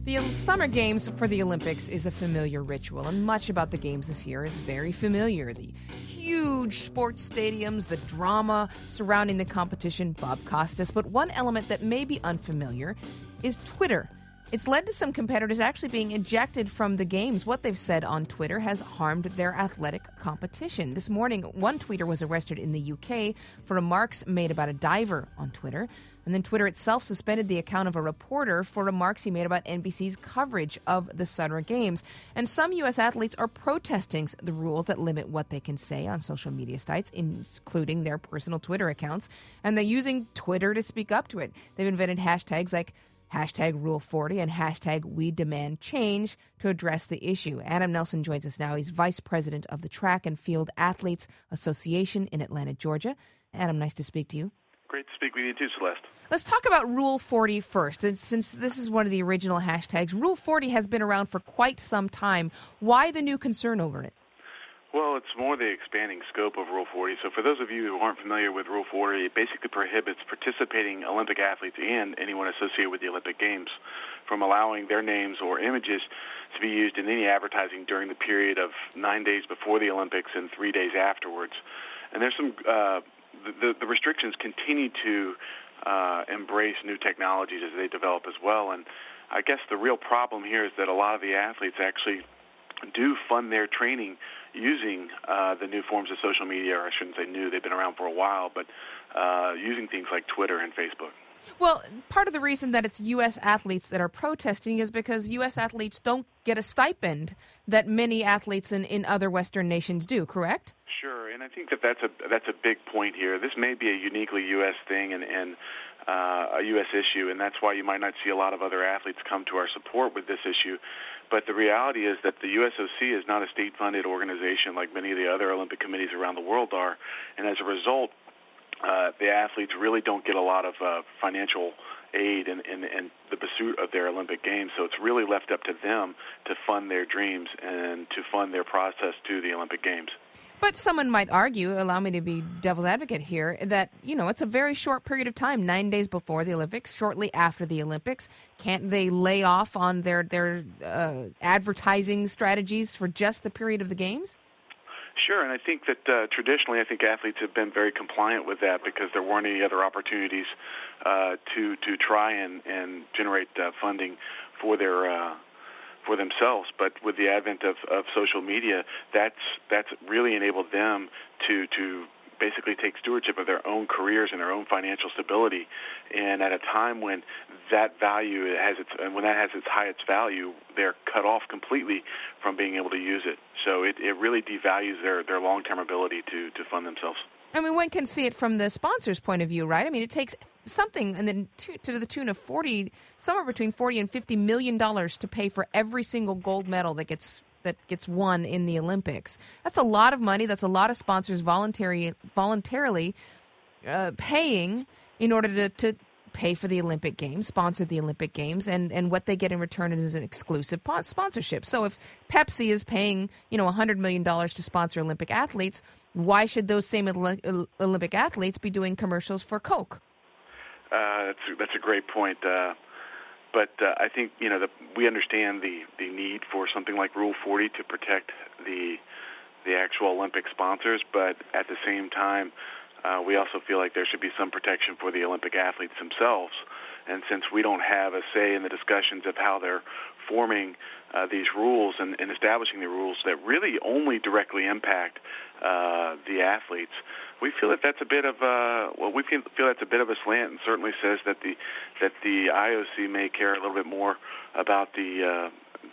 The Summer Games for the Olympics is a familiar ritual, and much about the Games this year is very familiar. The huge sports stadiums, the drama surrounding the competition, Bob Costas. But one element that may be unfamiliar is Twitter. It's led to some competitors actually being ejected from the Games. What they've said on Twitter has harmed their athletic competition. This morning, one tweeter was arrested in the UK for remarks made about a diver on Twitter. And then Twitter itself suspended the account of a reporter for remarks he made about NBC's coverage of the Summer Games. And some U.S. athletes are protesting the rules that limit what they can say on social media sites, including their personal Twitter accounts. And they're using Twitter to speak up to it. They've invented hashtags like hashtag Rule 40 and hashtag We Demand Change to address the issue. Adam Nelson joins us now. He's vice president of the Track and Field Athletes Association in Atlanta, Georgia. Adam, nice to speak to you. Great to speak with you too, Celeste. Let's talk about Rule 40 first. And since this is one of the original hashtags, Rule 40 has been around for quite some time. Why the new concern over it? Well, it's more the expanding scope of Rule 40. So for those of you who aren't familiar with Rule 40, it basically prohibits participating Olympic athletes and anyone associated with the Olympic Games from allowing their names or images to be used in any advertising during the period of 9 days before the Olympics and 3 days afterwards. And there's some the restrictions continue to embrace new technologies as they develop as well. And I guess the real problem here is that a lot of the athletes actually do fund their training using the new forms of social media, or I shouldn't say new, they've been around for a while, but using things like Twitter and Facebook. Well, part of the reason that it's U.S. athletes that are protesting is because U.S. athletes don't get a stipend that many athletes in other Western nations do, correct? Sure, and I think that's a big point here. This may be a uniquely U.S. thing and a U.S. issue, and that's why you might not see a lot of other athletes come to our support with this issue. But the reality is that the USOC is not a state-funded organization like many of the other Olympic committees around the world are, and as a result, the athletes really don't get a lot of financial aid in the pursuit of their Olympic Games. So it's really left up to them to fund their dreams and to fund their process to the Olympic Games. But someone might argue, allow me to be devil's advocate here, that, it's a very short period of time, 9 days before the Olympics, shortly after the Olympics. Can't they lay off on their advertising strategies for just the period of the Games? Sure, and I think that traditionally, athletes have been very compliant with that because there weren't any other opportunities to try and generate funding for for themselves. But with the advent of social media, that's really enabled them to basically take stewardship of their own careers and their own financial stability. And at a time when that value has its highest value, they're cut off completely from being able to use it. So it really devalues their long-term ability to fund themselves. I mean, one can see it from the sponsor's point of view, right? I mean, it takes something and then to the tune of somewhere between $40 and $50 million to pay for every single gold medal that gets won in the Olympics. That's a lot of money. That's a lot of sponsors voluntarily paying in order to pay for the Olympic Games, sponsor the Olympic Games, and what they get in return is an exclusive sponsorship. So if Pepsi is paying, $100 million to sponsor Olympic athletes, why should those same Olympic athletes be doing commercials for Coke? That's a great point. But I think we understand the need for something like Rule 40 to protect the actual Olympic sponsors, but at the same time, we also feel like there should be some protection for the Olympic athletes themselves. And since we don't have a say in the discussions of how they're forming these rules and establishing the rules that really only directly impact the athletes, we feel that that's a bit of that's a bit of a slant, and certainly says that the IOC may care a little bit more about the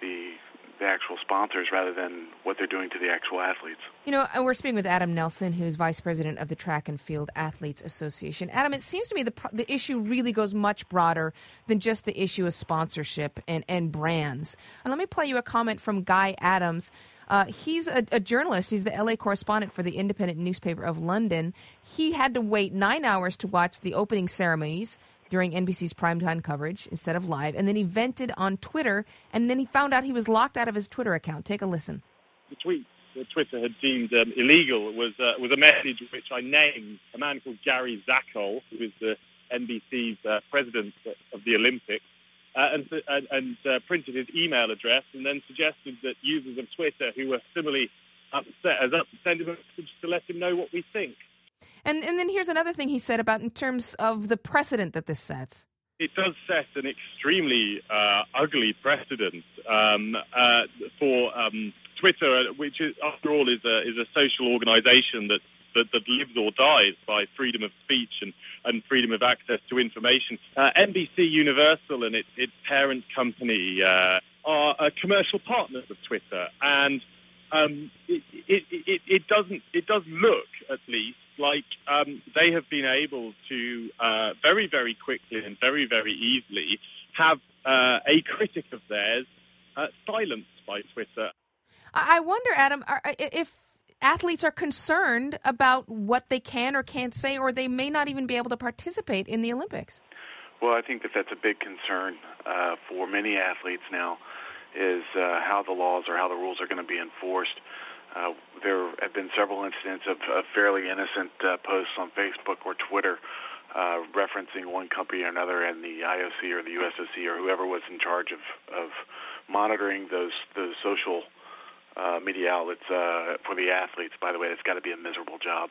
actual sponsors rather than what they're doing to the actual athletes. We're speaking with Adam Nelson, who's vice president of the Track and Field Athletes Association. Adam, it seems to me the issue really goes much broader than just the issue of sponsorship and brands. And let me play you a comment from Guy Adams. He's a journalist. He's the LA correspondent for the Independent newspaper of London. He had to wait 9 hours to watch the opening ceremonies during NBC's primetime coverage instead of live, and then he vented on Twitter, and then he found out he was locked out of his Twitter account. Take a listen. The tweet that Twitter had deemed illegal was a message which I named a man called Gary Zachol, who is the NBC's president of the Olympics. and printed his email address, and then suggested that users of Twitter who were similarly upset as us send him a message to let him know what we think. And then here's another thing he said about in terms of the precedent that this sets. It does set an extremely ugly precedent for Twitter, which is, after all, is a social organization that lives or dies by freedom of speech and freedom of access to information. NBC Universal and its parent company are commercial partners of Twitter, and it does look, at least, like they have been able to very, very quickly and very, very easily have a critic of theirs silenced by Twitter. I wonder, Adam, if athletes are concerned about what they can or can't say, or they may not even be able to participate in the Olympics. Well, I think that's a big concern for many athletes now, is how the laws or how the rules are going to be enforced. There have been several incidents of fairly innocent posts on Facebook or Twitter referencing one company or another, and the IOC or the USOC or whoever was in charge of monitoring those social media outlets for the athletes. By the way, it's got to be a miserable job.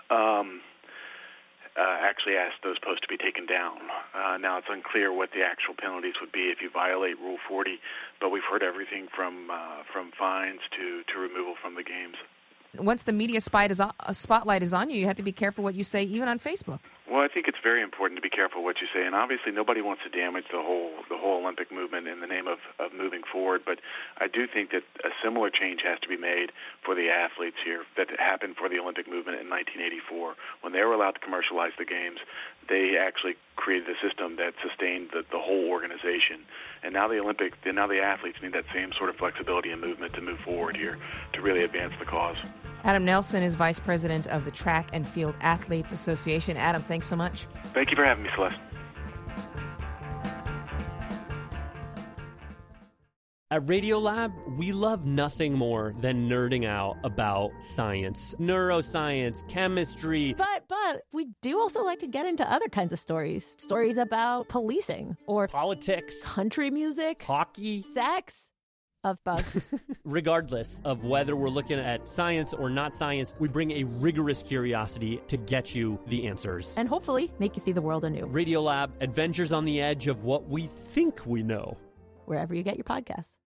Actually asked those posts to be taken down. Now it's unclear what the actual penalties would be if you violate Rule 40, but we've heard everything from fines to removal from the games. Once the media spotlight is on you, you have to be careful what you say, even on Facebook. Well, I think it's very important to be careful what you say, and obviously nobody wants to damage the whole Olympic movement in the name of moving forward. But I do think that a similar change has to be made for the athletes here that happened for the Olympic movement in 1984 when they were allowed to commercialize the games. They actually created a system that sustained the whole organization, and now the athletes need that same sort of flexibility and movement to move forward here to really advance the cause. Adam Nelson is Vice President of the Track and Field Athletes Association. Adam, thanks so much. Thank you for having me, Celeste. At Radiolab, we love nothing more than nerding out about science, neuroscience, chemistry. But we do also like to get into other kinds of stories. Stories about policing or politics, country music, hockey, sex. Of bugs. Regardless of whether we're looking at science or not science, we bring a rigorous curiosity to get you the answers. And hopefully make you see the world anew. Radiolab, adventures on the edge of what we think we know. Wherever you get your podcasts.